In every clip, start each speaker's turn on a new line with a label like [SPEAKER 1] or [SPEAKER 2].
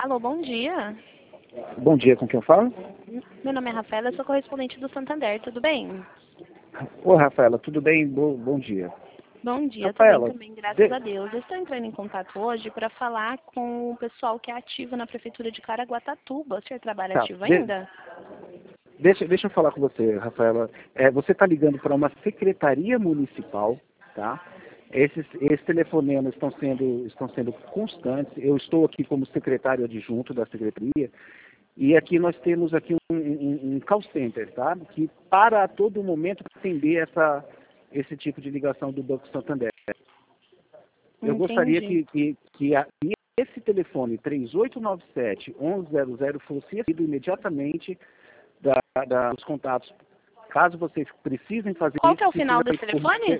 [SPEAKER 1] Alô, bom dia.
[SPEAKER 2] Bom dia, com quem eu falo?
[SPEAKER 1] Meu nome é Rafaela, eu sou correspondente do Santander, tudo bem?
[SPEAKER 2] Oi, Rafaela, tudo bem? Bom dia.
[SPEAKER 1] Bom dia, tudo bem
[SPEAKER 2] Rafaela,
[SPEAKER 1] também, graças a Deus. Eu estou entrando em contato hoje para falar com o pessoal que é ativo na Prefeitura de Caraguatatuba. O senhor trabalha
[SPEAKER 2] tá,
[SPEAKER 1] ativo ainda?
[SPEAKER 2] deixa eu falar com você, Rafaela. Você está ligando para uma secretaria municipal, tá? Esses telefonemas estão sendo constantes. Eu estou aqui como secretário adjunto da secretaria e aqui nós temos aqui um call center, tá? Que para a todo momento atender esse tipo de ligação do Banco Santander. Eu gostaria
[SPEAKER 1] Entendi.
[SPEAKER 2] que esse telefone 3897-1100 fosse ido imediatamente dos contatos. Caso vocês precisem fazer
[SPEAKER 1] Qual
[SPEAKER 2] isso,
[SPEAKER 1] que é o
[SPEAKER 2] que
[SPEAKER 1] final
[SPEAKER 2] seja
[SPEAKER 1] desse
[SPEAKER 2] feito por
[SPEAKER 1] telefone?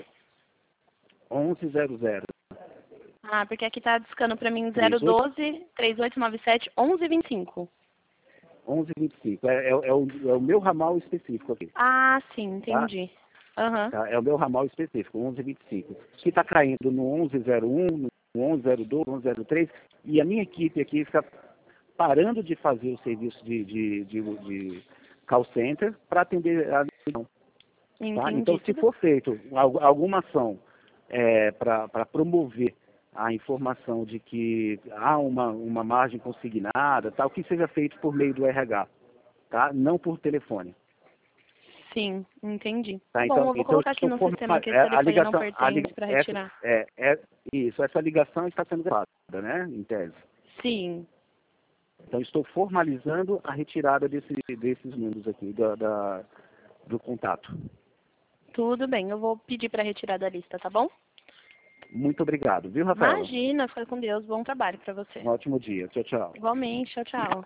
[SPEAKER 2] 1100.
[SPEAKER 1] Ah, porque aqui está discando para mim
[SPEAKER 2] 38
[SPEAKER 1] 012 3897 1125.
[SPEAKER 2] 1125. É o meu ramal específico aqui,
[SPEAKER 1] Ah, sim,
[SPEAKER 2] tá?
[SPEAKER 1] entendi. Aham.
[SPEAKER 2] Tá? É o meu ramal específico, 1125. Que está caindo no 1101, no 1102, no 1103, e a minha equipe aqui fica parando de fazer o serviço de call center para atender a ligação. Tá? Então,
[SPEAKER 1] Entendi.
[SPEAKER 2] se
[SPEAKER 1] Tudo.
[SPEAKER 2] for feito alguma ação para promover a informação de que há uma margem consignada, tal, que seja feito por meio do RH, tá? Não por telefone.
[SPEAKER 1] Sim, entendi.
[SPEAKER 2] Tá?
[SPEAKER 1] Bom,
[SPEAKER 2] Então,
[SPEAKER 1] eu vou colocar aqui
[SPEAKER 2] estou
[SPEAKER 1] no sistema que esse
[SPEAKER 2] a
[SPEAKER 1] telefone não
[SPEAKER 2] ligação,
[SPEAKER 1] pertence para retirar.
[SPEAKER 2] essa ligação está sendo gravada, né? Em tese.
[SPEAKER 1] Sim,
[SPEAKER 2] Então, estou formalizando a retirada desses números aqui do contato.
[SPEAKER 1] tudo bem. Eu vou pedir para retirar da lista, tá bom?
[SPEAKER 2] Muito obrigado, viu, Rafaela?
[SPEAKER 1] Imagina, fica com Deus. Bom trabalho para você.
[SPEAKER 2] Um ótimo dia. Tchau, tchau.
[SPEAKER 1] Igualmente, tchau, tchau.